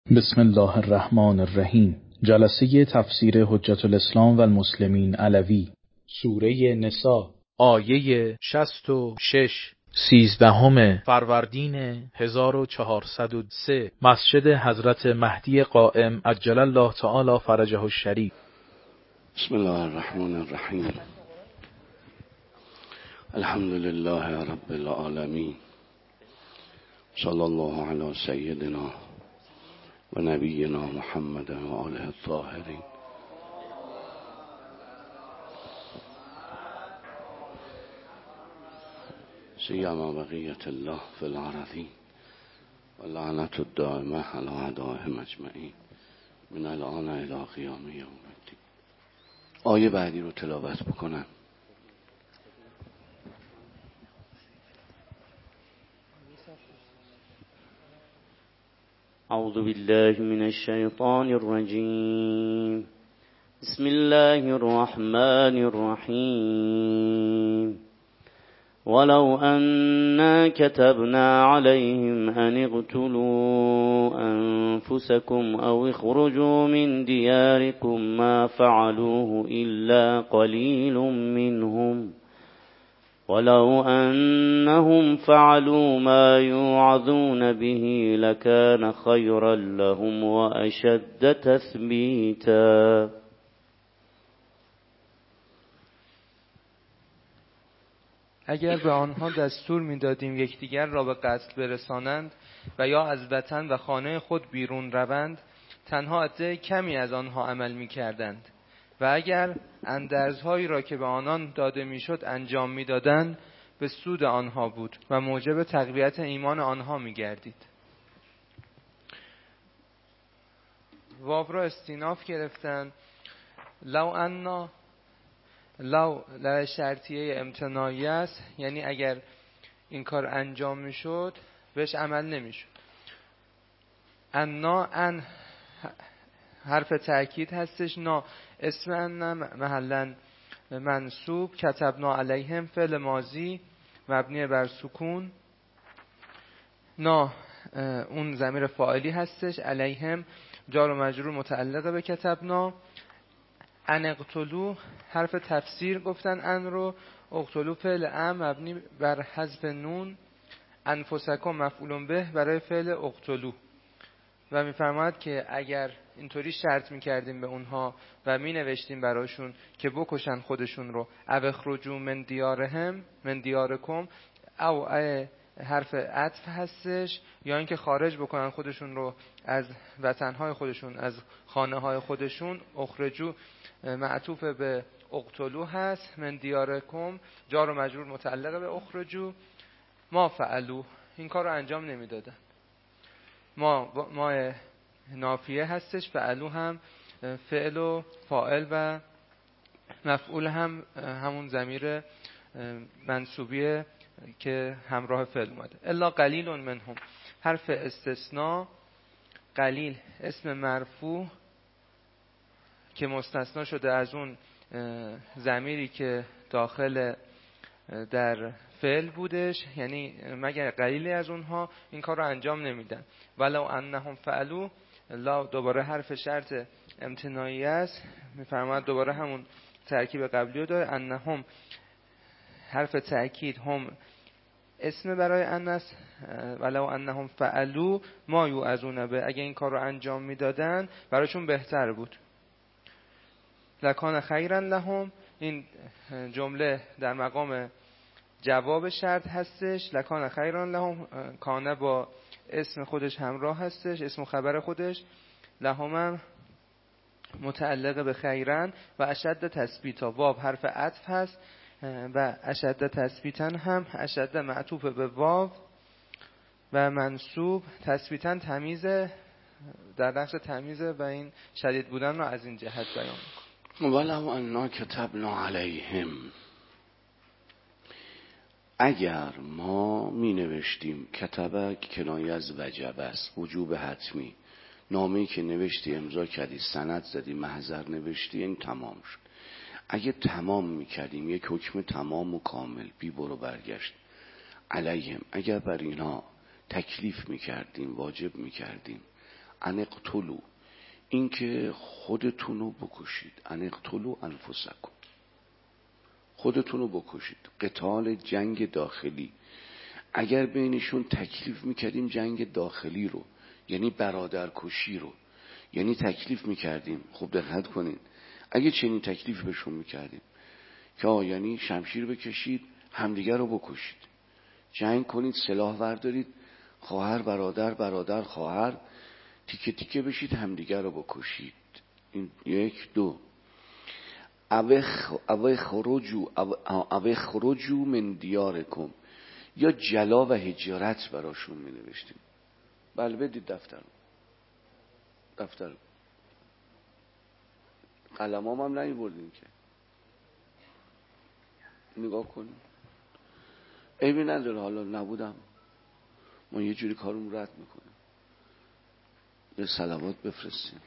بسم الله الرحمن الرحیم. جلسه تفسیر حجت الاسلام و المسلمین علوی، سوره نساء، آیه 66، 13 فروردین 1403، مسجد حضرت مهدی قائم عجل الله تعالی فرجه الشریف. بسم الله الرحمن الرحیم. الحمد لله رب العالمین، صلی الله علی سیدنا و نبینا محمد و آله الطاهرین. سیما بقیت الله فی الارضین و لعنت الدائمه علی اعدائهم اجمعین من الان الی قیام یوم الدین. آیه بعدی رو تلاوت بکنم. اعوذ بالله من الشیطان الرجیم. بسم الله الرحمن الرحیم. ولو أنا كتبنا عليهم أن اقتلوا أنفسكم أو اخرجوا من دياركم ما فعلوه إلا قليل منهم ولو أنهم فعلوا ما يوعظون به لكان خيرا لهم وأشد تثبيتا. اگر به آنها دستور می‌دادیم یکدیگر را به قتل برسانند و یا از وطن و خانه خود بیرون روند، تنها عده کمی از آنها عمل می‌کردند و اگر اندرزهایی را که به آنان داده می‌شد انجام می‌دادند به سود آنها بود و موجب تقویت ایمان آنها می‌گردید. واو را استیناف گرفتن. لو شرطیه امتناعی است، یعنی اگر این کار انجام میشد بهش عمل نمیشد. ان حرف تأکید هستش. نا اسم ان محلا منصوب. کتبنا علیهم فعل ماضی مبنی بر سکون. نا اون ضمیر فاعلی هستش. علیهم جار و مجرور متعلق به کتبنا. ان اقتلوا حرف تفسیر گفتن ان رو. اقتلوا فعل امر مبنی بر حذف نون. انفسکم مفعول به برای فعل اقتلوا. و میفرماید که اگر اینطوری شرط میکردیم به اونها و مینوشتیم براشون که بکشن خودشون رو، او اخرجوا من دیارهم من دیارکم، او حرف عطف هستش، یا اینکه خارج بکنن خودشون رو از وطنهای خودشون، از خانه های خودشون. اخرجوا معطوف به اقتلو هست. من دیارکم جار و مجرور متعلق به اخرجوا. ما فعلو این کار رو انجام نمیدادن. ما نافیه هستش. فعلو هم فعل و فاعل و مفعول هم همون ضمیر منصوبیه که همراه فعل اومده. الا قلیل منهم حرف استثناء. قلیل اسم مرفوع که مستثنا شده از اون ضمیری که داخل در فعل بودش، یعنی مگر قلیلی از اونها این کار رو انجام نمیدن. ولو انهم فعلوا، لا دوباره حرف شرط امتناعی است. میفرماید دوباره همون ترکیب قبلی رو داره. انهم حرف تأکید، هم اسم برای ان است. ولو انهم فعلوا ما یوعظون به، اگه این کار رو انجام میدادن براشون بهتر بود. لکان خیرا لهم این جمله در مقام جواب شرط هستش. لکان خیرا لهم کانه با اسم خودش همراه هستش، اسم خبر خودش. لهم متعلق به خیرن و اشد تثبیتا. واو حرف عطف هست و اشد تثبیتا هم اشد معطوف به واو و منصوب. تثبیتا تمیزه، در نقش تمیزه و این شدید بودن رو از این جهت بیان میکنه. ولو انا کتبنا علیهم، اگر ما می نوشتیم، کتبه کنایه از وجب است، وجوب حتمی. نامه‌ای که نوشتی، امضا کردی، سند زدی، محضر نوشتی، این تمام شد. اگه تمام میکردیم، یک حکم تمام و کامل بی برو برگشت علیهم، اگر بر اینا تکلیف میکردیم، واجب میکردیم، انقتلوا، این که خودتون رو بکشید. انقتلوا انفسکم، خودتون رو بکشید. قتال، جنگ داخلی. اگر بینشون تکلیف میکردیم جنگ داخلی رو، یعنی برادرکشی رو، یعنی تکلیف میکردیم، خوب دقت کنین، اگه چنین تکلیف بهشون میکردیم که یعنی شمشیر بکشید همدیگر رو بکشید، جنگ کنید، سلاح وردارید، خواهر برادر، برادر خواهر، تیکه تیکه بشید همدیگر رو بکشید. این یک. دو، اوه خروجو من دیارکم، یا جلا و هجرت براشون می نوشتیم. بله بدید دفتر قلمام هم نمی بردیم که نگاه کنیم. عیبی نداره، حالا نبودم ما یه جوری کارون رد میکنیم. یه صلوات بفرستیم.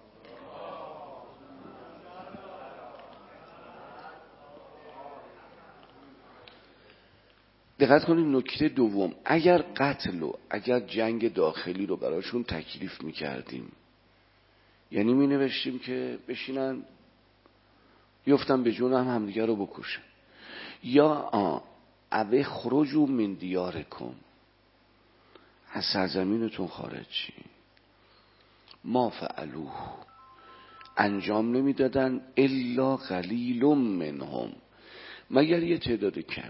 دقت کنید نکته دوم، اگر قتل و اگر جنگ داخلی رو براشون تکلیف میکردیم، یعنی می نوشتیم که بشینن بیفتن به جون همدیگه رو بکشن، یا اوه خروجو من دیارکم، از سرزمینتون خارج شی. ما فعلوه، انجام نمیدادن الا قلیل منهم، مگر یه تعداد کمی.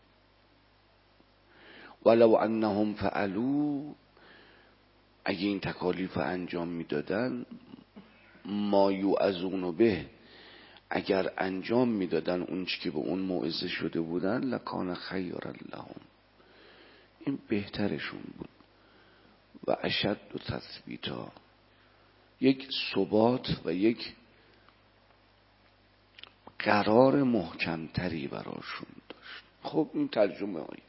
ولو انهم فعلوا، اگه این تکالیف انجام میدادن، ما یوعظون به، اگر انجام میدادن اون چی که به اون موعظه شده بودن، لکان خیرا لهم، این بهترشون بود. و اشد و تثبیتا، یک ثبات و یک قرار محکمتری براشون داشت. خب این ترجمه هایی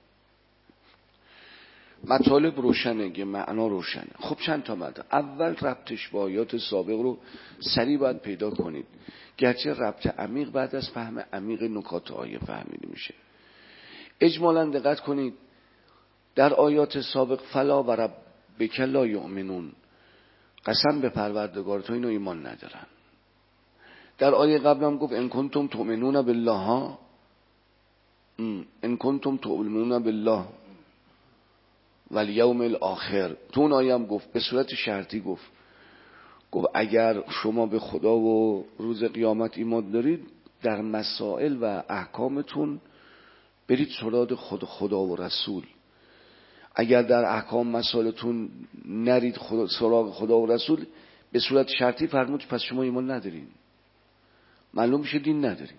مطالب روشنه، که معنا روشنه. خب چند تا مطلب. اول ربطش با آیات سابق رو سریع باید پیدا کنید، گرچه ربط عمیق بعد از فهم عمیق نکات آیه فهمیده میشه. اجمالا دقت کنید در آیات سابق فلا و ربک لا یؤمنون، قسم به پروردگار تو اینو ایمان ندارن. در آیه قبل هم گفت ان کنتم تؤمنون بالله، ان کنتم تؤمنون بالله والیوم الاخر. تو اون آیه هم گفت به صورت شرطی، گفت اگر شما به خدا و روز قیامت ایمان دارید، در مسائل و احکامتون برید سراغ خدا و رسول. اگر در احکام مسائلتون نرید سراغ خدا و رسول، به صورت شرطی فرمود پس شما ایمان ندارین، معلوم میشه دین ندارین.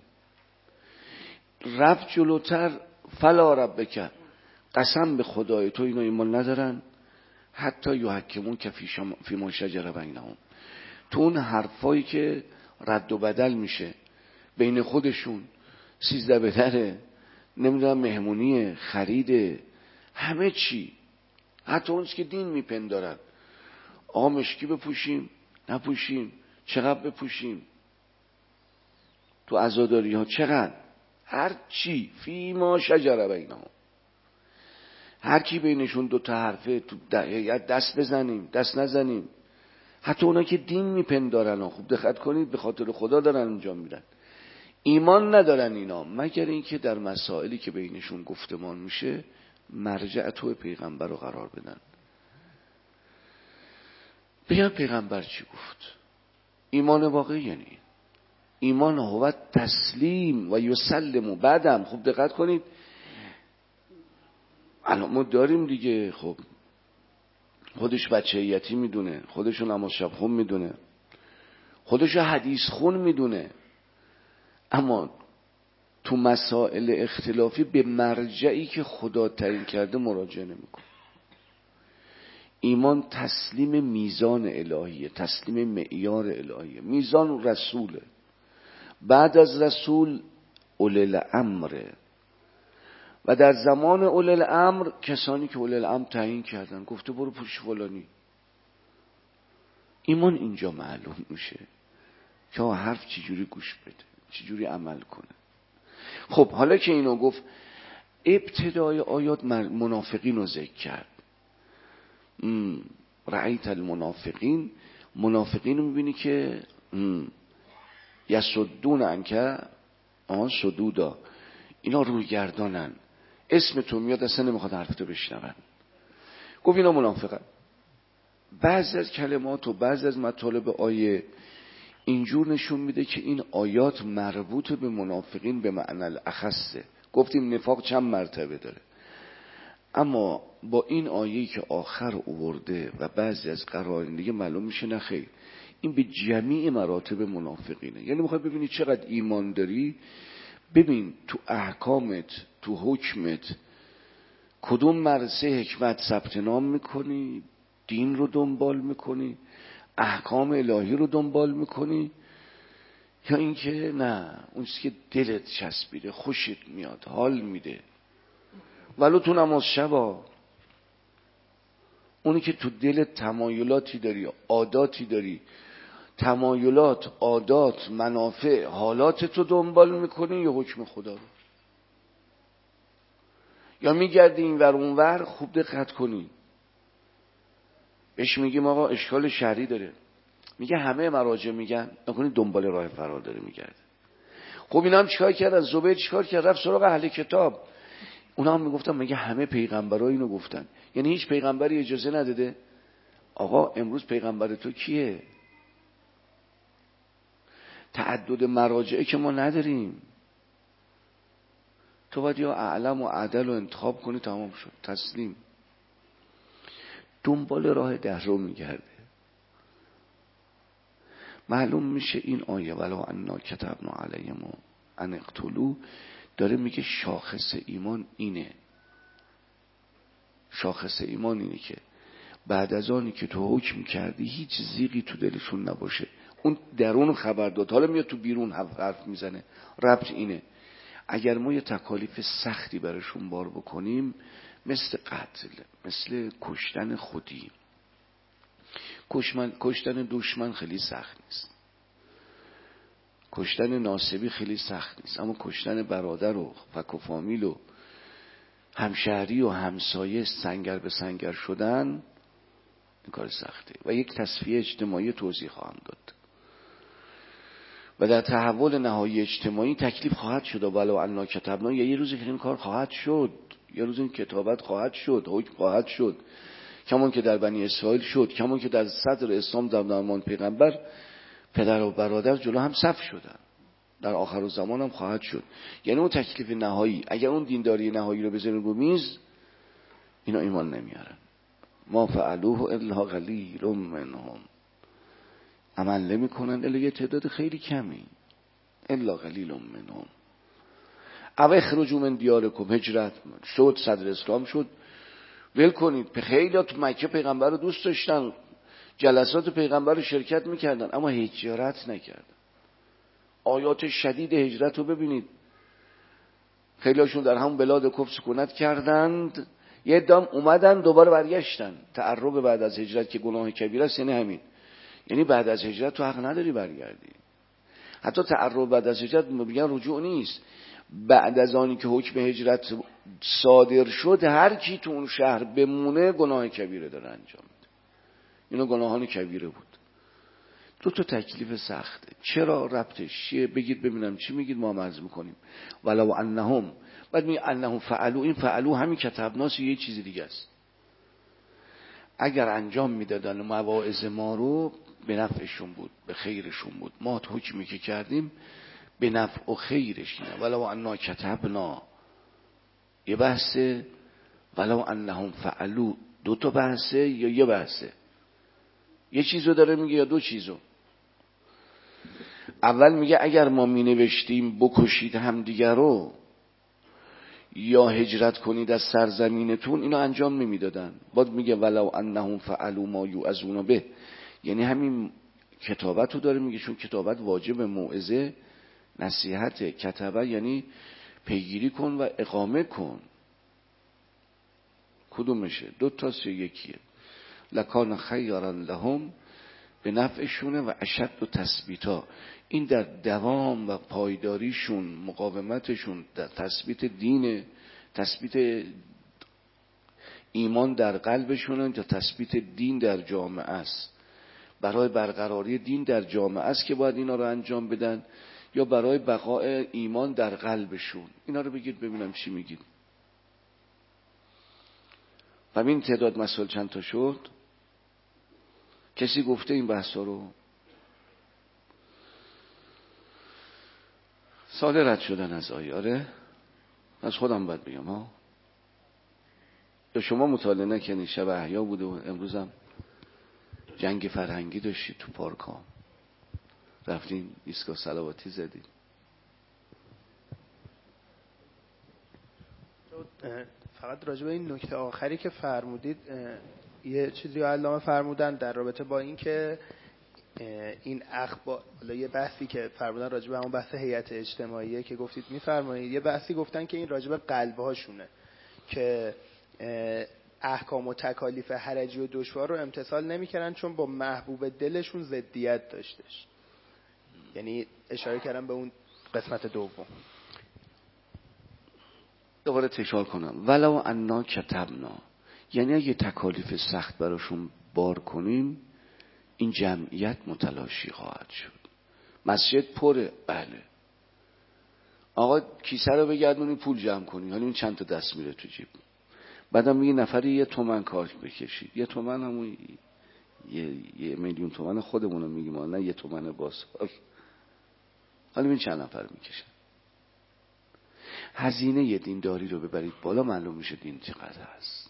رفت جلوتر فلا ربک، قسم به خدای تو اینا ایمان ندارن، حتی یحکمون که فی ما شجر بینهم، تو اون حرفایی که رد و بدل میشه بین خودشون، 13 بدره، نمیدونم مهمونیه، خریده، همه چی، حتی اونچه که دین میپندارن، آقا مشکی بپوشیم نپوشیم، چقدر بپوشیم، تو عزاداری ها چقدر، هر چی فی ما شجر بینهم، هر کی بینشون دو تا حرفه، تو دست بزنیم دست نزنیم، حتی اونا که دین میپندارن. خوب دقت کنید، به خاطر خدا دارن انجام میدن، ایمان ندارن اینا، مگر اینکه در مسائلی که بینشون گفتمان میشه مرجع تو پیغمبر رو قرار بدن، بگن پیغمبر چی گفت. ایمان واقعی یعنی ایمان هو تسلیم و یسلم. بعدم خوب دقت کنید، الان ما داریم دیگه، خب خودش بچه یتیم میدونه، خودشو نماز شب خون میدونه، خودشو حدیث خون میدونه، اما تو مسائل اختلافی به مرجعی که خدا تعیین کرده مراجعه نمیکنه. ایمان تسلیم میزان الهیه، تسلیم معیار الهیه، میزان رسوله، بعد از رسول اولی الامره، و در زمان اولی الامر کسانی که اولی الامر تعیین کردن، گفته برو پوش فلانی. ایمان اینجا معلوم میشه که حرف چجوری گوش بده، چجوری عمل کنه. خب حالا که اینو گفت، ابتدای آیات منافقین رو ذکر کرد. رأیت المنافقین، منافقین رو میبینی که یصدون عنک صدودا، اینا روی گردانن، اسم تو میاد اصلا نمیخواد حرف تو بشنون. گفت اینا منافقن. بعضی از کلمات و بعضی از مطالب آیه اینجور نشون میده که این آیات مربوط به منافقین به معنی الاخصه. گفتیم نفاق چند مرتبه داره، اما با این آیه‌ای که آخر آورده و بعضی از قرائن دیگه معلوم میشه نه خیر، این به جمیع مراتب منافقینه. یعنی میخوای ببینی چقدر ایمان داری، ببین تو احکامت، تو حکمت کدوم مرسه حکمت ثبت نام میکنی، دین رو دنبال میکنی، احکام الهی رو دنبال میکنی، یا اینکه نه اون چیزی که دلت چسبیده، خوشت میاد، حال میده، ولو تو نماز شبا، اونی که تو دلت تمایلاتی داری، عاداتی داری، تمایلات، عادات، منافع، حالاتت رو دنبال میکنی یا حکم خدا رو، یا میگردی این ور اون ور. خوب دقت کنی، بهش میگیم آقا اشکال شرعی داره، میگه همه مراجع میگن نکنی دنبال راه فرار داره میگرده. خب اینا هم چیکار کردن؟ زبیر چیکار کرد؟ رفت سراغ اهل کتاب، اونا هم میگفتن میگه همه پیغمبرا اینو گفتن. یعنی هیچ پیغمبری اجازه نداده؟ آقا امروز پیغمبر تو کیه؟ تعدد مراجعه که ما نداریم، تو باید یا اعلم و عدل رو انتخاب کنی، تمام شد، تسلیم. دنبال راه ده رو میگرده. معلوم میشه این آیه ولو انا کتبنا علیهم ان اقتلوا داره میگه شاخص ایمان اینه. شاخص ایمان اینه که بعد از آنی که تو حکم کردی هیچ زیغی تو دلشون نباشه. اون درون خبر داد، حالا میاد تو بیرون حرف میزنه. ربط اینه اگر ما یه تکالیف سختی براشون بار بکنیم، مثل قتل، مثل کشتن خودی. کشتن دشمن خیلی سخت نیست، کشتن ناسبی خیلی سخت نیست، اما کشتن برادر و فک و فامیل و همشهری و همسایه سنگر به سنگر شدن، این کار سخته و یک تصفیه اجتماعی توضیح خواهم داد. و در تحول نهایی اجتماعی تکلیف خواهد شد ولو انا کتبنا، یه روزی که این کار خواهد شد، یه روزی این کتابت خواهد شد، حکم خواهد شد، کمان که در بنی اسرائیل شد، کمان که در صدر اسلام در زمان پیغمبر پدر و برادر جلو هم صف شدن، در آخر الزمان هم خواهد شد. یعنی اون تکلیف نهایی، اگر اون دینداری نهایی رو بذارن رو میز، اینا ایمان نمیارن. ما فعلوه الا قلیل منهم، عمل نمی کنن الا یه تعداد خیلی کمی، الا قلیل منهم. او اخرجوا من دیارکم، هجرت شد، صدر اسلام شد، ول کنید. خیلی تو مکه پیغمبر رو دوست داشتن، جلسات پیغمبر رو شرکت میکردن، اما هجرت نکردن. آیات شدید هجرت رو ببینید، خیلی هاشون در همون بلاد کفر سکونت کردند، یه دام اومدن دوباره برگشتن. تعرب بعد از هجرت که گناه کبیره است، یعنی همین، یعنی بعد از هجرت تو حق نداری برگردی. حتی تعرب بعد از هجرت میگن رجوع نیست، بعد از آنی که حکم هجرت صادر شد هر کی تو اون شهر بمونه گناه کبیره داره انجام میده. اینا گناهان کبیره بود. دو تا تکلیف سخته. چرا؟ ربطش چیه؟ بگید ببینم چی میگید، ما عرض میکنیم. ولو انهم، بعد میگه انهم فعلوا، این فعلوا همین کتبناس یه چیز دیگه است. اگر انجام میدادن مواعظ ما رو، به نفعشون بود، به خیرشون بود. ما حکمی که کردیم به نفع و خیرش نه. ولو انا کتبنا یه بحثه، ولو انهم فعلوا دو تا بحثه یا یه بحثه؟ یه چیزو داره میگه یا دو چیزو؟ اول میگه اگر ما می نوشتیم بکشید همدیگر رو یا هجرت کنید از سرزمینتون، اینو انجام نمیدادن. بعد میگه ولو انهم فعلوا ما یوعظون به، یعنی همین کتابت رو داره میگه، چون کتابت واجب موعظه نصیحت، کتابه یعنی پیگیری کن و اقامه کن. کدومشه؟ دو تاست یا یکیه؟ لکان خیرا لهم، به نفعشونه و اشد و تثبیتا، این در دوام و پایداریشون، مقاومتشون در تثبیت دین، تثبیت ایمان در قلبشونه تا تثبیت دین در جامعه است. برای برقراری دین در جامعه است که باید اینا رو انجام بدن، یا برای بقای ایمان در قلبشون؟ اینا رو بگید ببینم چی میگید. و این تعداد مسائل چند تا شد؟ کسی گفته این بحثا رو؟ سال رد شدن از آیاره از خودم باید بگم ها. یا شما مطالعه نکنید؟ شب احیا بوده و امروزم جنگ فرهنگی داشتید تو پارک ها، رفتین ایستگاه صلواتی زدید. فقط راجع به این نکته آخری که فرمودید یه چیزی رو علامه فرمودن در رابطه با این که این اخبار، حالا یه بحثی که فرمودن راجع به همون بحث هیئت اجتماعیه که گفتید میفرمایید، یه بحثی گفتن که این راجع به قلب‌هاشونه که احکام و تکالیف حرجی و دشوار رو امتثال نمی‌کردن چون با محبوب دلشون ضدیت داشتش. یعنی اشاره کردم به اون قسمت دوم. دوباره تکرار کنم، ولو انا کتبنا، یعنی اگه تکالیف سخت براشون بار کنیم این جمعیت متلاشی خواهد شد. مسجد پره، بله. آقا کیسه رو بگردونی پول جمع کنی، حالا این چند تا دست میره تو جیب. بعدم میگه نفری 1 تومن کار بکشید. 1 تومن همون 1,000,000 تومن خودمون رو میگیم، نه 1 تومن بازار. حالا این چند نفر میکشن؟ هزینه دینداری رو ببرید بالا، معلوم میشه دین چقدر هست.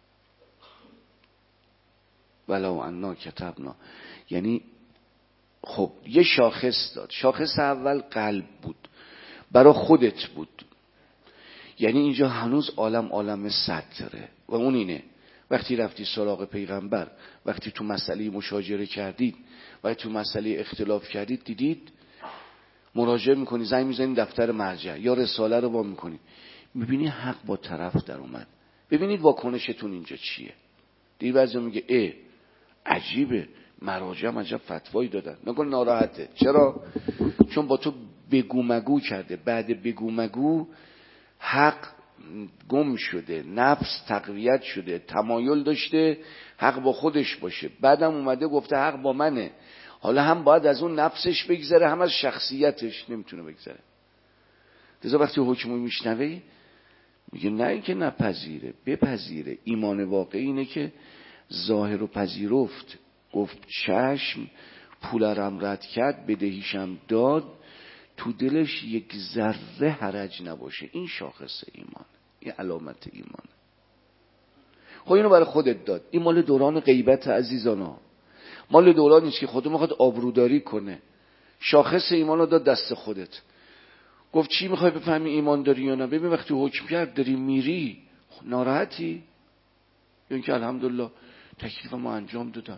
ولو انا کتبنا، یعنی خب یه شاخص داد. شاخص اول قلب بود، برای خودت بود. یعنی اینجا هنوز عالم ستره و اون اینه وقتی رفتی سراغ پیغمبر، وقتی تو مسئله مشاجره کردید، وقتی تو مسئله اختلاف کردید، دیدید مراجعه میکنی، زنگ میزنی دفتر مرجع یا رساله رو وا میکنی، میبینی حق با طرف در اومد. ببینید واکنشتون اینجا چیه. دیگه بعضی میگه عجیبه، مراجع عجب فتوایی دادن، نکن ناراحته. چرا؟ چون با تو بگو مگو کرده. بعد بگو مگو حق گم شده، نفس تقویت شده، تمایل داشته حق با خودش باشه، بعدم اومده گفته حق با منه. حالا هم باید از اون نفسش بگذره، هم از شخصیتش نمیتونه بگذره. لذا وقتی حکمو میشنوه میگه نه اینکه نپذیره، بپذیره. ایمان واقعی اینه که ظاهر و پذیرفت، گفت چشم، پولرم رد کرد، بدهیشم داد، تو دلش یک ذره حرج نباشه. این شاخص ایمان، این علامت ایمان. خب اینو برای خودت داد. این مال دوران غیبت عزیزانا، مال دورانیست که خودت میخواد آبروداری کنه. شاخص ایمان رو داد دست خودت. گفت چی میخوای بفهمی ایمان داری یا نه؟ ببین وقتی حکم کرد داری میری، ناراحتی؟ یا اینکه الحمدلله تکلیفمو انجام دادم.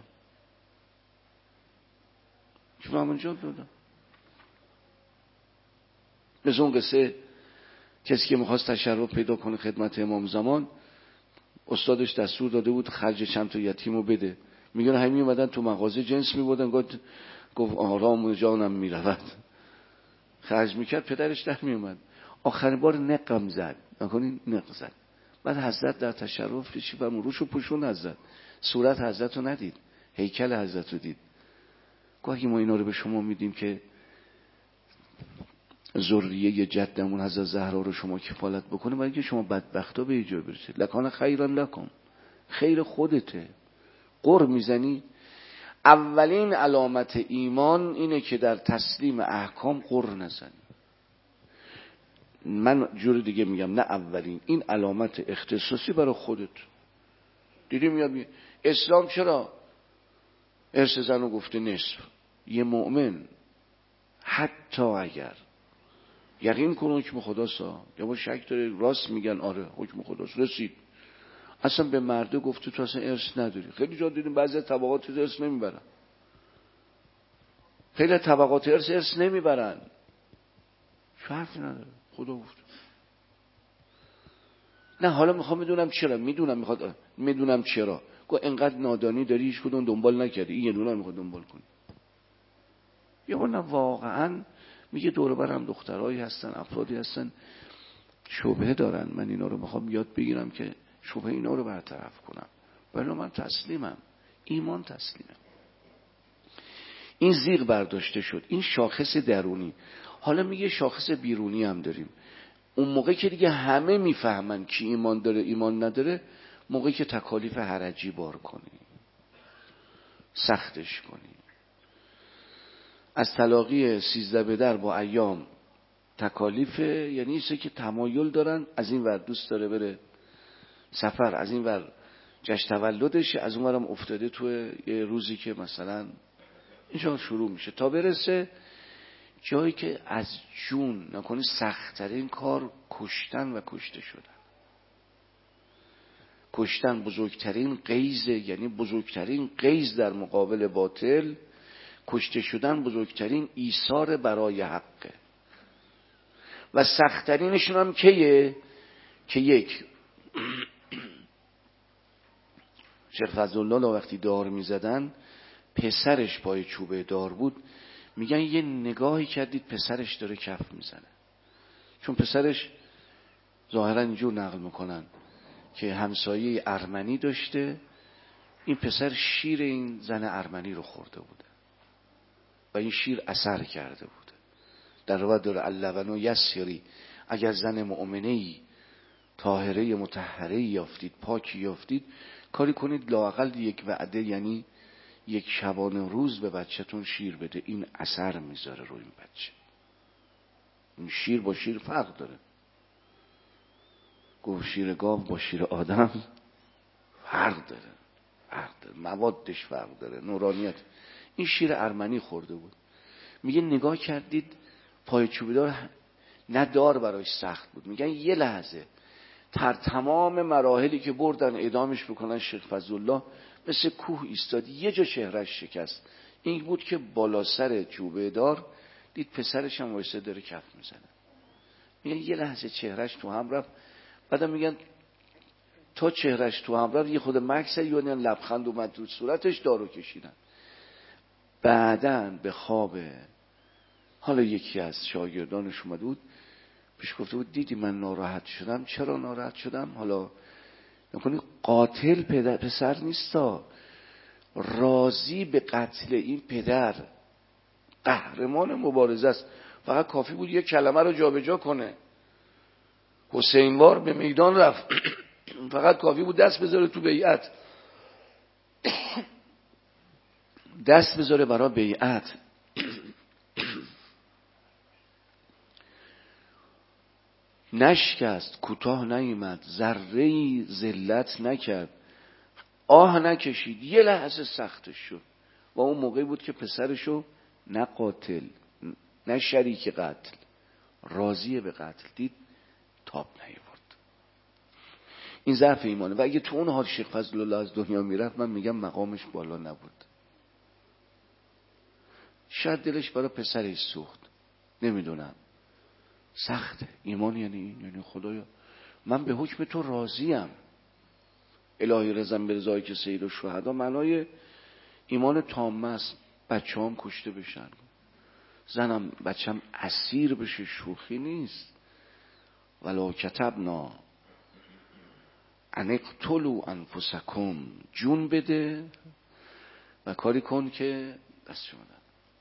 مثل اون قصه کسی که میخواست تشرف پیدا کنه خدمت امام زمان، استادش دستور داده بود خرج چند تا یتیمو بده. میگن همین اومدن تو مغازه جنس میبردن، گفت آرام جانم میرود. خرج میکرد، پدرش در میومد. آخرین بار نقم زد، نکنین نق زد. بعد حضرت در تشرف چی فرمود؟ روشو پوشون حضرت، صورت حضرت رو ندید، هیکل حضرت رو دید. گاهی ما اینا رو به شما میدیم که ذریه جدمون حضرت زهرا رو شما کفالت بکنه، برای اینکه شما بدبختا به اینجا برسید. لکان خیرا لکم، خیر خودته. قر میزنی. اولین علامت ایمان اینه که در تسلیم احکام قر نزنی. من جور دیگه میگم، نه اولین، این علامت اختصاصی برای خودت. دیدی میگم اسلام چرا ارث زن رو گفته نصف؟ یه مؤمن حتی اگر یقین کنه حکم خداست، یا با شک داره راست میگن آره حکم خداست، رسید اصلا به مرده گفته تو اصلا ارث نداری. خیلی جا دیدیم بعضی طبقات ارث نمیبرن، خیلی طبقات ارث نمیبرن، حرفی نداره، خدا گفت. نه حالا میخوام میدونم چرا، میدونم چرا. گفت انقدر نادانی داری هیچ کدوم دنبال نکردی، این یه دونه میخواد دنبال کنی. یا نه واقعا میگه دور برم دخترایی هستن، افرادی هستن شبهه دارن، من اینا رو میخوام یاد بگیرم که شبهه اینا رو برطرف کنم. ولی من تسلیمم، ایمان تسلیمم. این زیغ برداشته شد، این شاخص درونی. حالا میگه شاخص بیرونی هم داریم. اون موقع که دیگه همه میفهمن کی ایمان داره ایمان نداره، موقعی که تکالیف حرجی بار کنی، سختش کنی. از طلاقی 13 به در با ایام تکالیف، یعنی ایسه که تمایل دارن، از این ور دوست داره بره سفر، از این ور جشن تولدش، از اون ورم افتاده تو یه روزی که مثلا اینجا شروع میشه تا برسه جایی که از جون نکنی سخت‌ترین کار کشتن و کشته شدن. کشتن بزرگترین غیظ، یعنی بزرگترین غیظ در مقابل باطل. کشته شدن بزرگترین ایثار برای حقه. و سخت‌ترینشون هم کیه؟ که یک شیخ فضلالله وقتی دار میزدن، پسرش پای چوبه دار بود، میگن یه نگاهی کردید پسرش داره کف میزنه. چون پسرش ظاهرا اینجور نقل میکنن که همسایه ارمنی داشته، این پسر شیر این زن ارمنی رو خورده بوده و این شیر اثر کرده بوده. در روایت داره اللبن یسری، اگر زن مؤمنه‌ای طاهره مطهره یافتید، پاکی یافتید، کاری کنید لااقل یک وعده، یعنی یک شبانه روز به بچه‌تون شیر بده، این اثر میذاره روی این بچه. این شیر با شیر فرق داره. گفت شیر گاو با شیر آدم فرق داره، موادش فرق داره، نورانیت. این شیر ارمنی خورده بود. میگه نگاه کردید پای چوبیدار، نه دار براش سخت بود، میگن یه لحظه در تمام مراحلی که بردن اعدامش بکنن شیخ فضلالله مثل کوه ایستاد، یه جا چهرش شکست. این بود که بالا سر چوبه دار دید پسرش هم وایسه داره کف میزنه. میگن یه لحظه چهرش تو هم رفت. بعدم میگن تا چهرش تو هم رفت یه خود مکس یعنی لبخند اومد تو صورتش، دارو کشیدن. بعدن به خواب حالا یکی از شاگردانش اومد بود پیش، گفته بود دیدی من ناراحت شدم. چرا ناراحت شدم؟ حالا نکنی قاتل پسر نیستا، راضی به قتل این پدر، قهرمان مبارزه است. فقط کافی بود یک کلمه رو جابجا کنه. حسینوار به میدان رفت فقط کافی بود دست بذاره تو بیعت، دست بذاره برای بیعت. نشکست، کوتاه نیامد، ذره‌ای ذلت نکرد، آه نکشید، یه لحظه سختش شد. و اون موقعی بود که پسرشو نه قاتل نه شریک قتل، راضیه به قتل دید، تاب نیاورد. این ضعف ایمانه. و اگه تو اون حال شیخ فضلالله از دنیا میرفت، من میگم مقامش بالا نبود. شاید دلش برای پسرش سوخت، نمیدونم. سخته ایمان، یعنی این، یعنی خدایا من به حکم تو راضیم، الهی رضا به رضایی که سید الشهدا. معنای ایمان تامه است. بچه‌ام کشته بشن، زنم بچم اسیر بشه، شوخی نیست. ولو کتبنا ان اقتلوا انفسکم، جون بده و کاری کن که دست شما داد.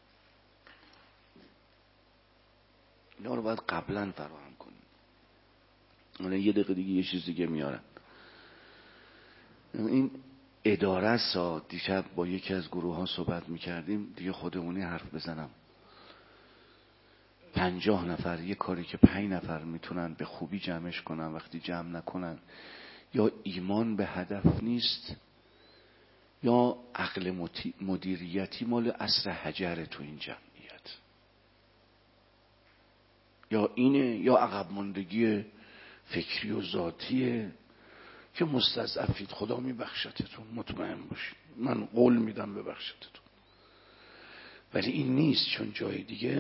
اینا رو باید قبلا فراهم کنیم. من یه دقیقه دیگه یه چیز دیگه میارم. این اداره سا دیشب با یکی از گروه ها صحبت میکردیم، دیگه خودمونی حرف بزنم. 50 نفر یه کاری که 5 نفر میتونن به خوبی جمعش کنن، وقتی جمع نکنن یا ایمان به هدف نیست یا عقل مدیریتی مال عصر حجر تو این جمعیت، یا اینه یا عقب ماندگی فکری و ذاتیه که مستضعفید. خدا میبخشتتون، مطمئن باشید، من قول میدم ببخشتتون. ولی این نیست، چون جای دیگه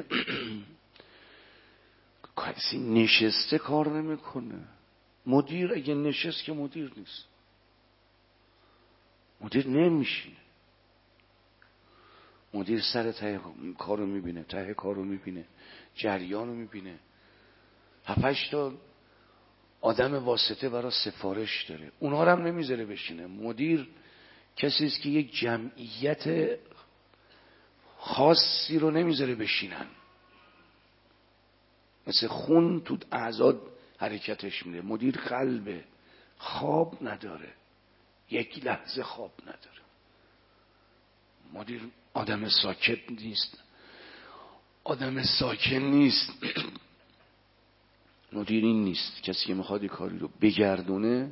کسی نشسته کار نمیکنه. مدیر اگه نشست که مدیر نیست، مدیر نمیشینه. مدیر سر ته کارو میبینه، ته کارو میبینه، جریانو میبینه. 7-8 تا آدم واسطه برای سفارش داره، اونها رو هم نمیذاره بشینه. مدیر کسی است که یک جمعیت خاصی رو نمیذاره بشینن، مثل خون تو اعضا حرکتش میده. مدیر قلبه، خواب نداره، یک لحظه خواب نداره. مدیر آدم ساکت نیست، آدم ساکن نیست. مدیر این نیست، کسی که میخواد کاری رو بگردونه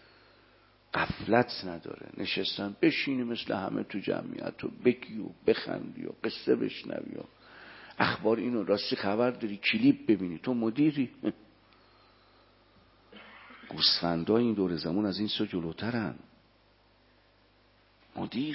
غفلت نداره. نشستن بشینی مثل همه تو جمعیت و بگی و بخندی و قصه بشنوی و اخبار اینو راستی خبر داری، کلیپ ببینی، تو مدیری. گوسفندا این دور زمان از این سو جلوترن. مدیر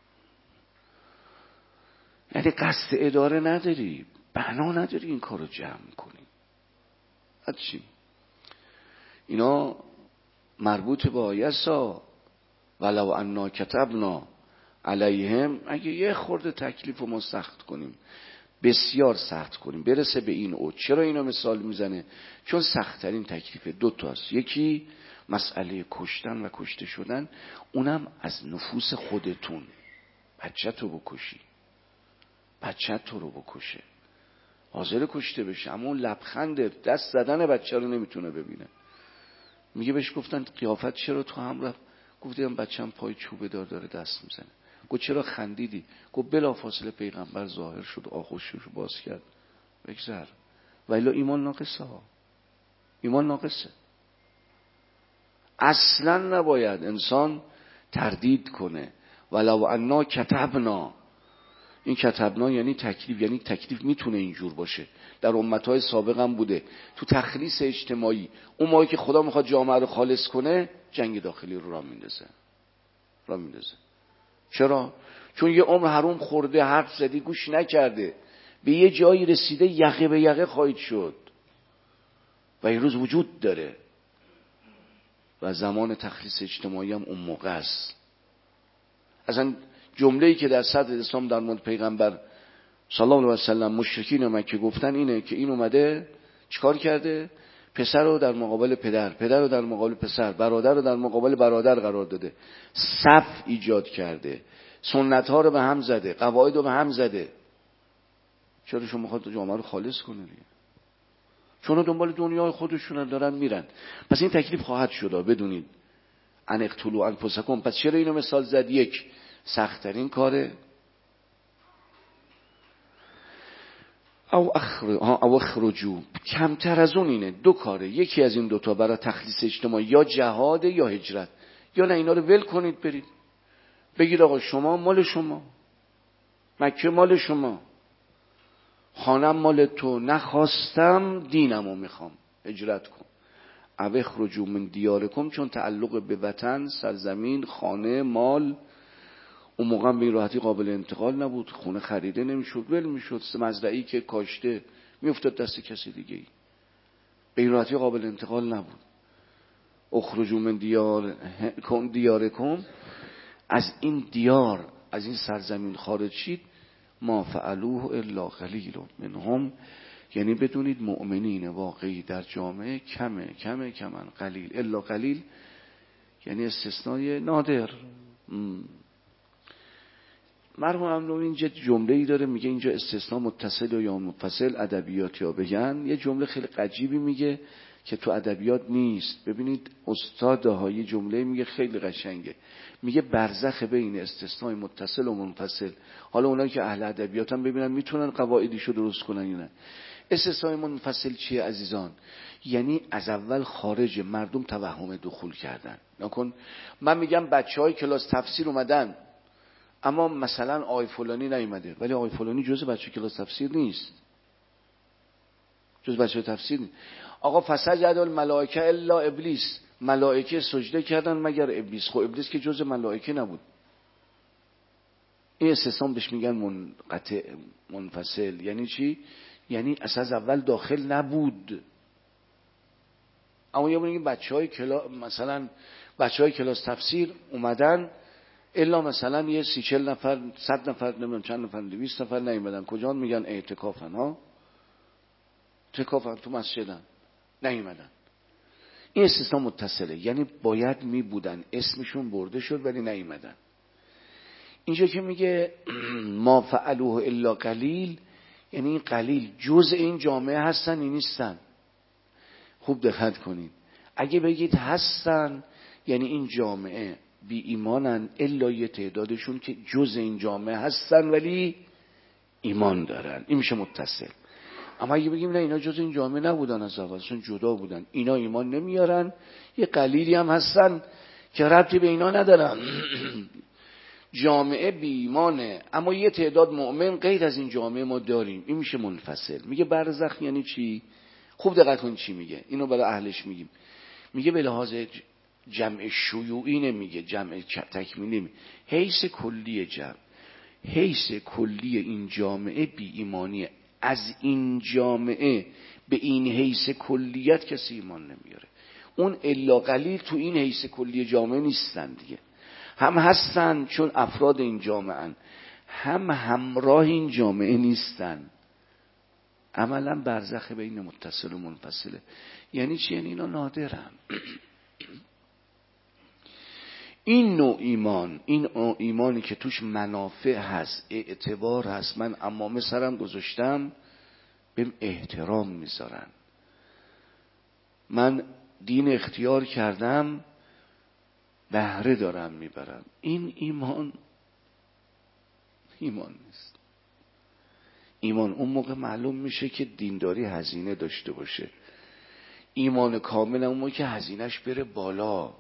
یعنی قصد اداره نداری، بنا نداری این کارو جمع کنی. چی؟ اینا مربوط با یسا ولو انا کتبنا علیهم، اگه یه خورده تکلیف رو ما سخت کنیم، بسیار سخت کنیم، برسه به این اوج. چرا اینا مثال میزنه؟ چون سخت‌ترین تکلیف دو تاست. یکی مسئله کشتن و کشته شدن، اونم از نفوس خودتون. بچه تو بکشی، بچه تو رو بکشه، حاضر کشته بشه، اما اون لبخند دست زدن بچه رو نمیتونه ببینه. میگه بهش گفتن قیافت چرا تو هم رفت؟ گفتم بچه‌م پای چوبه داره دست میزنه. گفت چرا خندیدی؟ گفت بلافاصله پیغمبر ظاهر شد، آغوشش رو باز کرد. بگذر. ولی ایمان ناقصه ها، ایمان ناقصه. اصلا نباید انسان تردید کنه. ولو انا کتبنا، این کتبنا یعنی تکلیف، یعنی تکلیف میتونه اینجور باشه. در امتهای سابق هم بوده. تو تخلیص اجتماعی اون موقعی که خدا میخواد جامعه رو خالص کنه، جنگ داخلی رو راه میندازه. چرا؟ چون یه عمر حروم خورده، حرف زدی گوش نکرده، به یه جایی رسیده یقه به یقه خواهید شد و این روز وجود داره و زمان تخلیص اجتماعی هم اون موقع است. اصلا جمله‌ای که در صدر اسلام در مورد پیغمبر صلی الله علیه و سلم مشرکین مکه گفتن اینه که این اومده چیکار کرده؟ پسر رو در مقابل پدر رو در مقابل پسر، برادر رو در مقابل برادر قرار داده، صف ایجاد کرده، سنت ها رو به هم زده، قواعد رو به هم زده. چرا شما میخواد جامعه رو خالص کنه دیگه؟ چون دنبال دنیای خودشون دارن میرن. پس این تکلیف خواهد شد، بدونید. ان اقتلوا انفسکم. پس چرا اینو مثال زد؟ یک، سخت‌ترین کاره. او اخرجوا، کمتر از اون اینه. دو کاره، یکی از این دوتا برای تخلیص اجتماعی، یا جهاد یا هجرت. یا نه اینا رو ول کنید برید بگید آقا شما مال شما، مکه مال شما، خانم مال تو، نخواستم دینمو میخوام، هجرت کن. او اخرجوا من دیارکم، چون تعلق به وطن، سرزمین، خانه، مال اون موقع به این راحتی قابل انتقال نبود. خونه خریده نمیشد، ول میشد، مزرعی که کاشته میافتاد دست کسی دیگه ای، به این راحتی قابل انتقال نبود. اخرجوا من دیارکم، از این دیار، از این سرزمین خارج شید. ما فعلوه الا قلیل منهم، یعنی بدونید مؤمنین واقعی در جامعه کمن. قلیل، الا قلیل یعنی استثنای نادر. مرحوم امنو اینجا جمله‌ای داره میگه، اینجا استثناء متصل یا منفصل ادبیات یا بگن، یه جمله خیلی عجیبی میگه که تو ادبیات نیست. ببینید استادها یه جمله میگه خیلی قشنگه، میگه برزخ بین استثناء متصل و منفصل. حالا اونایی که اهل ادبیاتن ببینن میتونن قواعدیشو درست کنن یا نه. استثناء منفصل چیه عزیزان؟ یعنی از اول خارج، مردم توهم دخول کردن. نکن من میگم بچهای کلاس تفسیر اومدن اما مثلا آقای فلانی نیومده، ولی آقای فلانی جزء بچه کلاس تفسیر نیست، جزء بچه تفسیر نیست. آقا فسجد الملائکه الا ابلیس، ملائکه سجده کردن مگر ابلیس. خب ابلیس که جزء ملائکه نبود. این استثناء بهش میگن منقطع منفصل. یعنی چی؟ یعنی از اول داخل نبود. اما یه میگیم بچهای کلاس، مثلا بچهای کلاس تفسیر اومدن الا مثلا یه 30-40 نفر 100 نفر نمیدونم چند نفر 200 نفر نیومدن. کجا؟ میگن اعتکافن ها، اعتکافن تو مسجدن، نیومدن. این استثناء متصله، یعنی باید می بودن، اسمشون برده شد ولی نیومدن. اینجا که میگه ما فعلوه الا قلیل، یعنی این قلیل جزء این جامعه هستن این نیستن. خوب دقت کنین، اگه بگید هستن یعنی این جامعه بی ایمانن، الا یه تعدادشون که جزء این جامعه هستن ولی ایمان دارن، این میشه متصل. اما اگه بگیم نه اینا جز این جامعه نبودن، از اولشون جدا بودن، اینا ایمان نمیارن، یه قلیلی هم هستن که ربطی به اینا ندارن جامعه بی ایمانه اما یه تعداد مؤمن غیر از این جامعه ما داریم، این میشه منفصل. میگه برزخ یعنی چی؟ خوب دقت کن چی میگه، اینو برای اهلش میگیم. میگه به لحاظ جمع شیوعی نمیگه، جمع تکمیلی نمیگه، حیث کلی جمع، حیث کلی این جامعه بی ایمانیه. از این جامعه به این حیث کلیت کسی ایمان نمیاره. اون الا قلیل تو این حیث کلی جامعه نیستن دیگه، هم هستن چون افراد این جامعه ان، هم همراه این جامعه نیستن. عملا برزخ بین متصل و منفصله. یعنی چی؟ یعنی اینا نادرن. این نوع ایمان، این ایمانی که توش منافع هست، اعتبار هست، من امامه سرم گذاشتم بهم احترام میذارن، من دین اختیار کردم بهره دارم میبرم، این ایمان نیست. ایمان اون موقع معلوم میشه که دینداری هزینه داشته باشه. ایمان کامل اون موقع که هزینهش بره بالا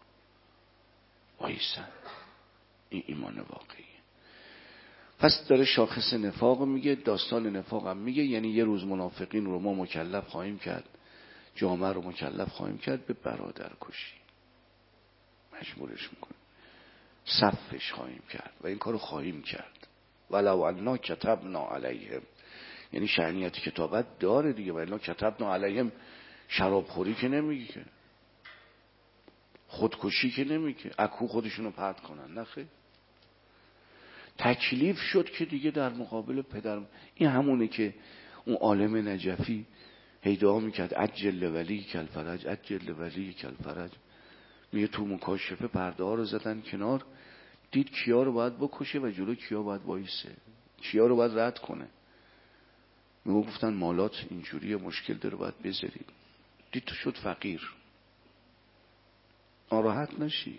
وایسن، این ایمان واقعی. پس داره شاخص نفاق میگه، داستان نفاق هم میگه، یعنی یه روز منافقین رو ما مکلف خواهیم کرد، جامعه رو مکلف خواهیم کرد به برادر کشی، مجبورش میکنیم، صفش خواهیم کرد و این کارو خواهیم کرد. ولو انا کتبنا علیهم، یعنی شأنیت کتابت داره دیگه، ولو کتبنا علیهم شرابخوری که نمیگه که، خودکشی که نمیگه، اکو خودشونو پرت کنن، نه خیر. تکلیف شد که دیگه در مقابل پدر. این همونه که اون عالم نجفی هیدعا میکرد عجل ولی کل فرج، عجل ولی کل فرج. میگه تو مکاشفه پرده ها رو زدن کنار، دید کیا رو باید بکشه و جلو کیا باید وایسه، کیا رو باید رد کنه. میگه گفتن مالات اینجوری مشکل داره باید بذارید. دید تو شد فقیر، ناراحت نشی.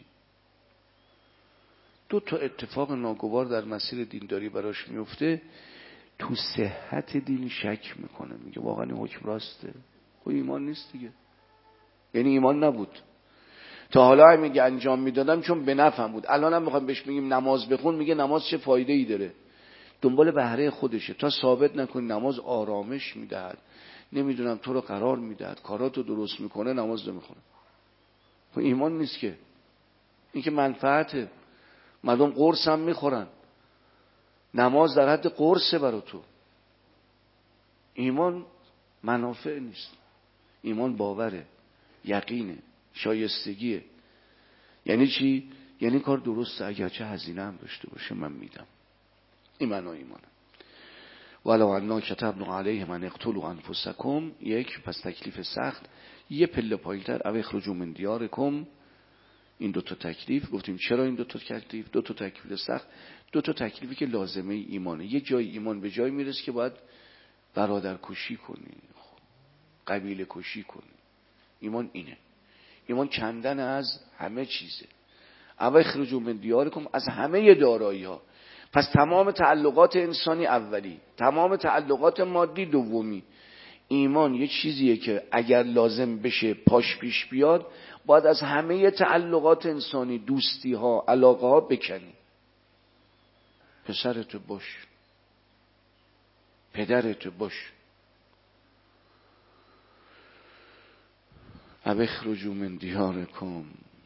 دو تا اتفاق ناگوار در مسیر دینداری براش میفته، تو صحت دین شک میکنه، میگه واقعا این حکم راسته؟ خب ایمان نیست دیگه، یعنی ایمان نبود. تا حالا میگه انجام میدادم چون به نفعم بود، الان هم میخوام بهش میگیم نماز بخون، میگه نماز چه فایده ای داره؟ دنبال بهره خودشه. تا ثابت نکنی نماز آرامش میدهد، نمیدونم تو رو قرار میدهد، کاراتو درست میکنه، نماز نمیخونه. خب ایمان نیست که، این که منفعته. مردم قرص هم میخورن، نماز در حد قرصه برای تو. ایمان منافع نیست، ایمان باوره، یقینه، شایستگیه. یعنی چی؟ یعنی کار درسته، اگرچه هزینه هم داشته باشه من میدم. این معنای ایمانه. ولو انا کتبنا علیهم ان اقتلوا انفسکم، یک، پس تکلیف سخت. یه پله پایینتر، او اخرجوا من دیارکم، این دوتا تکلیف. گفتیم چرا این دوتا تکلیف؟ دوتا تکلیف سخت، دوتا تکلیفی که لازمه ایمانه. یه جای ایمان به جای میرسه که باید برادر کشی کنی، قبیله کشی کنی. ایمان اینه، ایمان کندن از همه چیزه. او اخرجوا من دیارکم، از همه دارایی ها. پس تمام تعلقات انسانی اولی، تمام تعلقات مادی دومی. ایمان یه چیزیه که اگر لازم بشه پاش پیش بیاد، باید از همه تعلقات انسانی، دوستی ها، علاقه ها بکنی. پسرت باش، پدرت باش. او اخرجوا من دیارکم،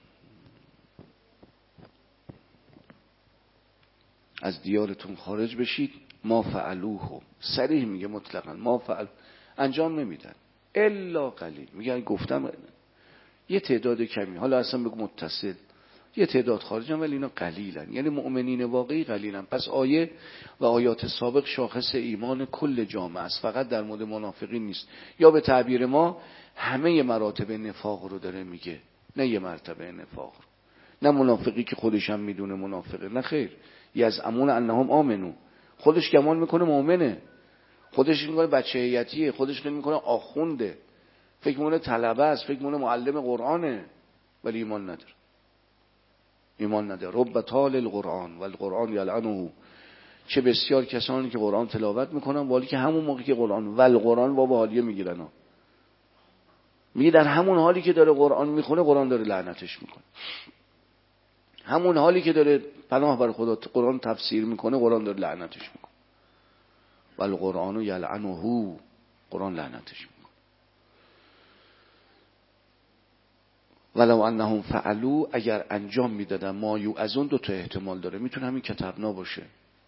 از دیارتون خارج بشید. ما فعلوه، صریح میگه مطلقا ما فعل، انجام نمیدن الا قلیل. میگه گفتم یه تعداد کمی، حالا اصلا بگو متصل، یه تعداد خارجن ولی اینا قلیلن، یعنی مؤمنین واقعی قلیلن. پس آیه و آیات سابق شاخص ایمان کل جامعه است، فقط در مورد منافقین نیست. یا به تعبیر ما همه مراتب نفاق رو داره میگه، نه یه مرتبه نفاق رو. نه منافقی که خودش هم میدونه منافقه، نه خیر. یزعمون انهم آمنو، خودش گمان میکنه مؤمنه، خودش میکنه بچه هیئتیه، خودش میکنه آخونده، فکر میکنه طلبه است، فکر میکنه معلم قرآنه، ولی ایمان نداره. ایمان نداره. رب طال القرآن و القرآن یلعنه، چه بسیار کسانی که قرآن تلاوت میکنن ولی که همون موقع که قرآن و القرآن بابا حالیه میگیرن، میگه در همون حالی که داره قرآن میخونه قرآن داره لعنتش میکنه، همون حالی که داره پناه بر خدا قرآن تفسیر میکنه قرآن داره لعنتش میکنه. و القرآن یلعنه، قرآن لعنتش میکنه. ولو انهم فعلوا، اگر انجام میدادن ما یوعظون، دو تا احتمال داره، میتونه همین کتبنا باشه.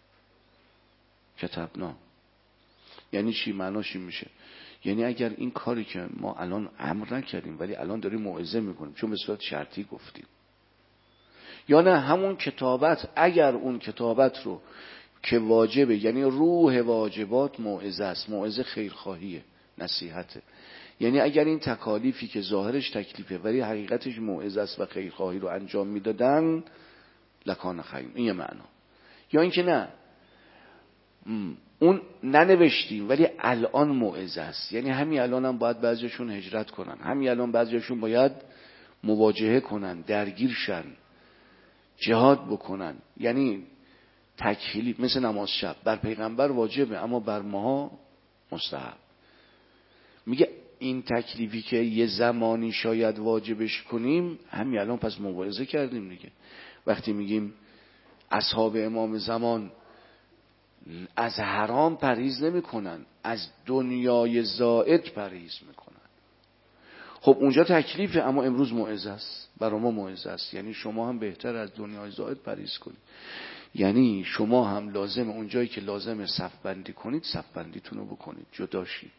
کتبنا یعنی چی؟ معناش این میشه یعنی اگر این کاری که ما الان امر نکردیم ولی الان داریم موعظه میکنیم چون به صورت شرطی گفتیم، یا نه همون کتابت، اگر اون کتابت رو که واجبه، یعنی روح واجبات موعظه است، موعظه خیرخواهیه، نصیحته، یعنی اگر این تکالیفی که ظاهرش تکلیفه ولی حقیقتش موعظه است و خیرخواهی رو انجام میدادن لکان خیر، این یه معنا. یا اینکه نه اون ننوشتیم ولی الان موعظه است، یعنی همین الان هم باید بعضیشون هجرت کنن، همین الان بعضیشون باید مواجهه کنن، درگیر شن، جهاد بکنن، یعنی تکلیف مثل نماز شب بر پیغمبر واجبه اما بر ماها مستحب. میگه این تکلیفی که یه زمانی شاید واجبش کنیم همین الان پس موعظه کردیم دیگه. وقتی میگیم اصحاب امام زمان از حرام پرهیز نمی کنن، از دنیای زائد پرهیز میکنن، خب اونجا تکلیفه، اما امروز موعظه است، برای ما موعظه است، یعنی شما هم بهتر از دنیای زائد پرهیز کنید، یعنی شما هم لازم اونجایی که لازم صف بندی کنید صف بندیتون رو بکنید، جدا شید.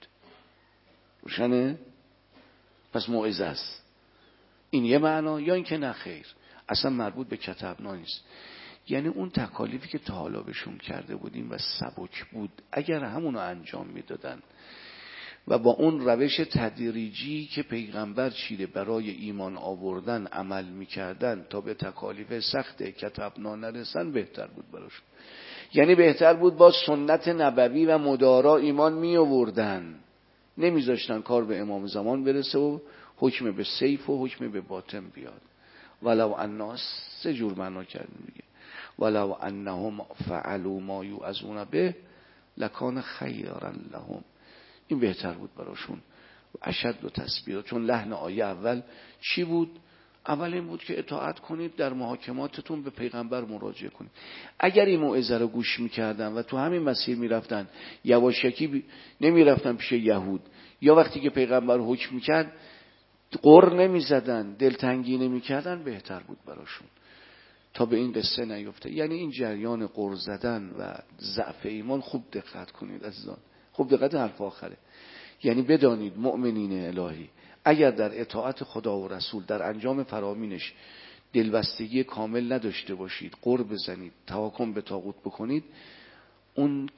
روشنه؟ پس موعظه است. این یه معنا. یا اینکه نه خیر، اصلا مربوط به کتبنا نیست، یعنی اون تکالیفی که تا حالا بهشون کرده بودیم و سبک بود اگر همونو انجام میدادن و با اون روش تدریجی که پیغمبر چیده برای ایمان آوردن عمل میکردن تا به تکالیف سخت کتبنا نرسن بهتر بود براشون. یعنی بهتر بود با سنت نبوی و مدارا ایمان می آوردن، نمیذاشتن کار به امام زمان برسه و حکم به سیف و حکم به باطن بیاد. ولو الناس سه جور معنا کردیم دیگه. ولو انهم فعلوا ما یوعظون به لکان خیرا لهم، این بهتر بود براشون. اشد و تثبیت، چون لحن آیه اول چی بود؟ اول این بود که اطاعت کنید، در محاکماتتون به پیغمبر مراجعه کنید. اگر این موعظه رو گوش میکردن و تو همین مسیر میرفتن، یواشکی نمیرفتن پیش یهود، یا وقتی که پیغمبر حکم میکرد قر نمیزدن، دلتنگی نمیکردن، بهتر بود براشون تا به این قصه نیفته. یعنی این جریان قر زدن و ضعف ایمان خوب دقت کنید عزیزان، خوب دقت حرف آخره. یعنی بدانید مؤمنین الهی اگر در اطاعت خدا و رسول در انجام فرامینش دلبستگی کامل نداشته باشید، قر بزنید، تواکم به طاغوت بکنید، اون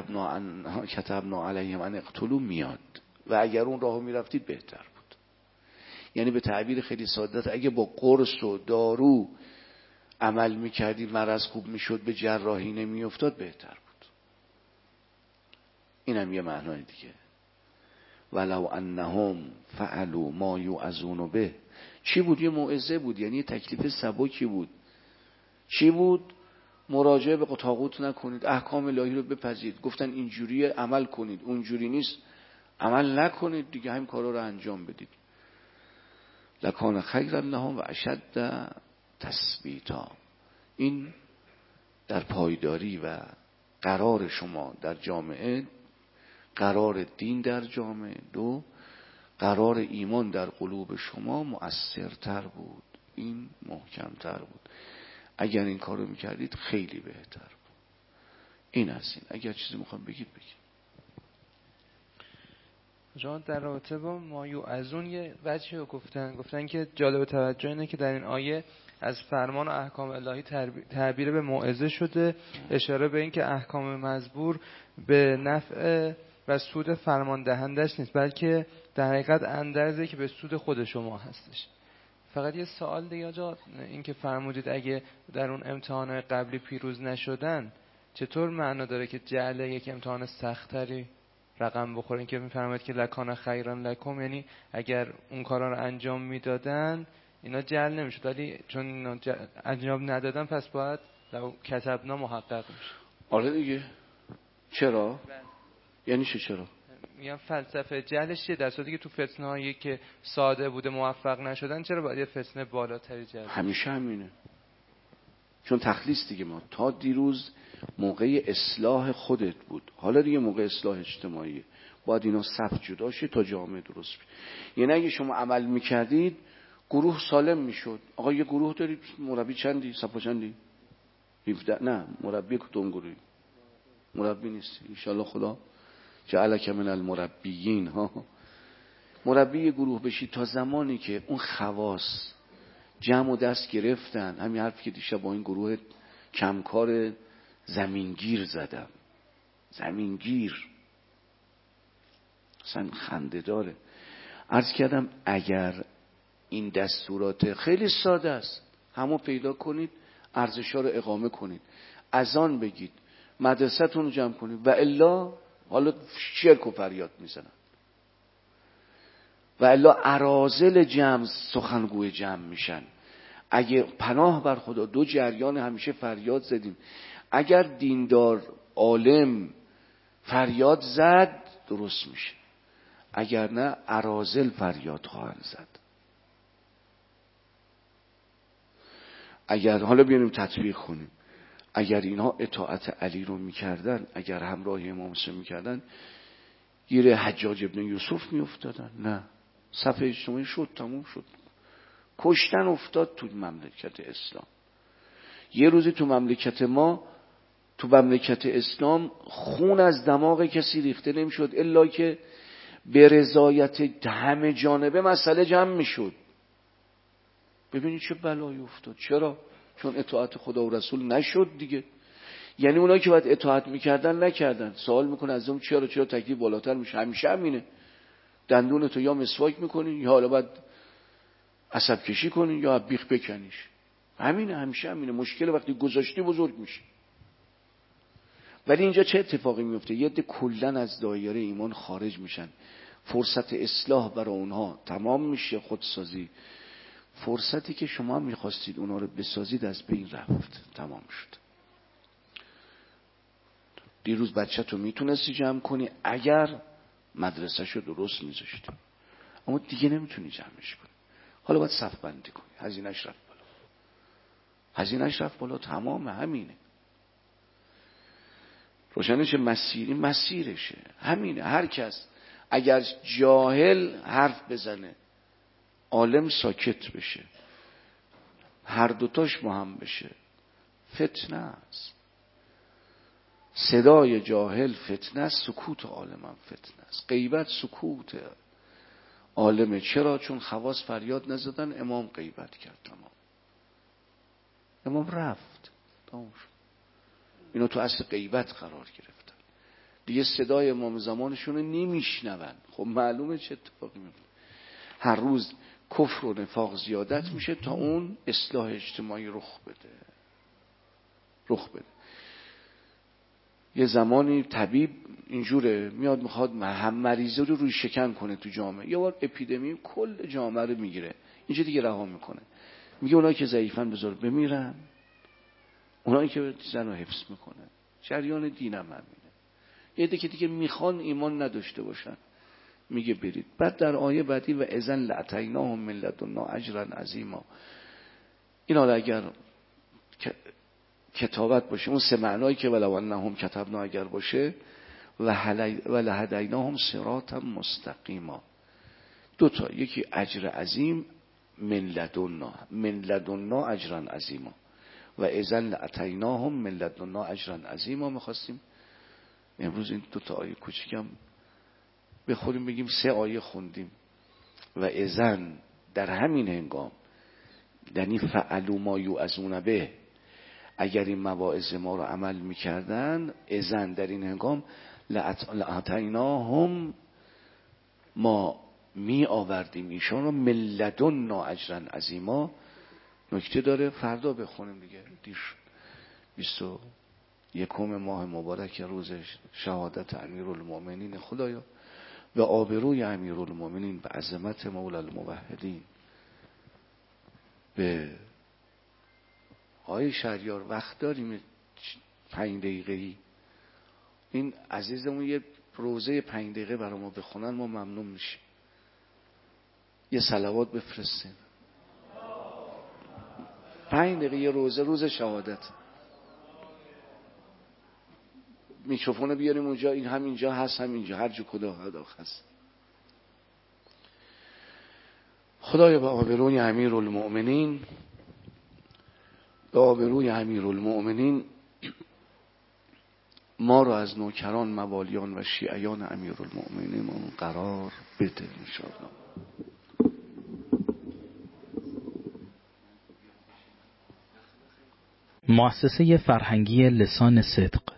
کتبنا علیهم ان اقتلوا میاد و اگر اون راهو میرفتید بهتر بود. یعنی به تعبیر خیلی ساده، اگه با قرص و دارو عمل میکردی مرض خوب میشد، به جراحی نمیافتاد، بهتر بود. اینم یه معنای دیگه. ولو انهم فعلوا ما یوعظون به، چی بود؟ یه موعظه بود، یعنی تکلیف سبکی بود. چی بود؟ مراجعه به طاغوت نکنید، احکام الهی رو بپذیرید. گفتن اینجوری عمل کنید، اونجوری نیست عمل نکنید دیگه، همین کارا رو انجام بدید. لکان خیرا لهم و اشد تثبیتا، این در پایداری و قرار شما در جامعه، قرار دین در جامعه، دو قرار ایمان در قلوب شما مؤثرتر بود، این محکمتر بود. اگر این کارو میکردید خیلی بهتر بود. این از این. اگر چیزی میخوام بگید. شما در رابطه با ما یوعظون یه وجهی رو گفتن که جالب توجه اینه که در این آیه از فرمان و احکام الهی تعبیر به موعظه شده، اشاره به این که احکام مزبور به نفع و سود فرمان دهندش نیست، بلکه در حقیقت اندرزه که به سود خود شما هستش. فقط یه سوال دیگه آجا، این که فرمودید اگه در اون امتحان قبلی پیروز نشدن، چطور معنا داره که جعل یک امتحان سختری رقم بخوره؟ این که میفرماید که لکان خیران لکم، یعنی اگر اون کارا رو انجام میدادن اینا جعل نمیشد، ولی چون اینا انجام ندادن پس باید لو کتبنا محقق میشه. آره دیگه. چرا؟ یعنی چرا؟ میگم فلسفه جهلش چیه؟ در صورتی که تو فتنه هایی که ساده بوده موفق نشدن، چرا باید یه فتنه بالاتری جهل؟ همیشه همینه، چون تخلیص دیگه. ما تا دیروز موقع اصلاح خودت بود، حالا دیگه موقع اصلاح اجتماعیه، باید اینا صف جدا شه تا جامعه درست بشه. یعنی اگه شما عمل میکردید گروه سالم میشد. آقا یه گروه دارید، مربی چندی؟ صفا چندی؟ 17. نه مربی کدوم گروهی؟ مربی نیستی ان شاء الله خدا جعلک من المربیین ها. مربی گروه بشی تا زمانی که اون خواص جمع و دست گرفتن. همین حرفی که دیشب با این گروه کمکار زمینگیر زدم، زمینگیر اصلا خنده داره. عرض کردم اگر این دستورات خیلی ساده است، همو پیدا کنید، ارزش‌ها رو اقامه کنید، اذان بگید، مدرسه‌تون رو جمع کنید، و الا حالا شرک و فریاد میزنن، و الا اراذل جمع سخنگوی جمع میشن. اگه پناه بر خدا دو جریان همیشه فریاد زدیم. اگر دیندار عالم فریاد زد درست میشه، اگر نه اراذل فریاد خواهند زد. اگر حالا بیاریم تطبیق کنیم، اگر اینها اطاعت علی رو میکردن، اگر همراه امام حسین میکردن، گیر حجاج ابن یوسف میافتادن؟ نه، صف اجتماعی شد، تموم شد. کشتن افتاد تو مملکت اسلام. یه روزی تو مملکت ما، تو مملکت اسلام، خون از دماغ کسی ریخته نمیشد الا که به رضایت همه جانبه مسئله جمع میشد. ببینید چه بلایی افتاد. چرا؟ چون اطاعت خدا و رسول نشد دیگه. یعنی اونایی که باید اطاعت میکردن نکردن. سوال میکنه از اون چرا تکلیف بالاتر میشه؟ همیشه همینه. دندونتو یا مسواک میکنی، یا حالا باید عصب کشی کنی، یا بیخ بکنیش. همینه، همیشه همینه. مشکل وقتی گذاشتی بزرگ میشه. ولی اینجا چه اتفاقی میفته؟ یه عده کلن از دایره ایمان خارج میشن، فرصت اصلاح برای اونها تمام میشه، خودسازی. فرصتی که شما میخواستید اونا رو بسازید از بین رفت، تمام شد. دیروز بچه تو میتونستی جمع کنی اگر مدرسه‌شو درست میذاشتی، اما دیگه نمیتونی جمعش کنی. حالا باید صف بندی کنی، هزینه‌اش رفت بالا، هزینه‌اش رفت بالا، تمام همینه. روشنش مسیرشه همینه. هر کس اگر جاهل حرف بزنه، عالم ساکت بشه، هر دوتاش مهم بشه، فتنه است. صدای جاهل فتنه است، سکوت عالم هم فتنه است. غیبت سکوت عالمه. چرا؟ چون خواص فریاد نزدن، امام غیبت کرد، تمام، امام رفت، تمام شد. اینا تو اصل غیبت قرار گرفتن دیگه، صدای امام زمانشون رو نمیشنون. خب معلومه چه اتفاقی میفته. هر روز کفر و نفاق زیادت میشه تا اون اصلاح اجتماعی رخ بده. یه زمانی طبیب اینجوره، میاد میخواد مریضه رو روی شکن کنه تو جامعه. یه بار اپیدمی کل جامعه رو میگیره، اینجا دیگه رها میکنه، میگه اونایی که ضعیفن بذار بمیرن، اونایی که زن رو حفظ میکنه. جریان دینم همینه. یه دیگه میخوان ایمان نداشته باشن، میگه برید. بعد در آیه بعدی و اذن لاتیناهم من لدنا اجرا عظیما، این حالا اگر کتابت باشه، اون سه معنایی که ولو انهم کتبنا اگر باشه، و لهدیناهم صراطا مستقیما، دو تا، یکی اجر عظیم، من لدنا اجرا عظیما، و اذن لاتیناهم من لدنا اجرا عظیما. می‌خواستیم امروز این دو تا آیه کوچیکم بخوریم بگیم 3 آیه خوندیم و اذن در همین هنگام، یعنی فعلوا ما یوعظون به، اگر این مواعظ ما رو عمل میکردن، اذن در این هنگام لآتیناهم، ما می آوردیم ایشان رو من لدنا اجرا عظیما. نکته داره، فردا بخونیم دیگه، دیر شد. 21 ماه مبارک روز شهادت امیرالمومنین، خدایا به آبروی امیرالمومنین، به عظمت مولا الموحدین، به آقای شهریار وقت داریم 5 دقیقه‌ای این عزیزمون یه روزه 5 دقیقه برای ما بخونن، ما ممنون میشیم. یه صلوات بفرستین. 5 دقیقه یه روزه، روز شهادت. میکروفون بیاریم اونجا، این همینجا هست، همینجا هر جو کدا هست. خدایا به آبروی امیرالمومنین، به آبروی امیرالمومنین ما رو از نوکران، موالیان و شیعیان امیرالمومنین قرار بده انشاءالله. مؤسسه فرهنگی لسان صدق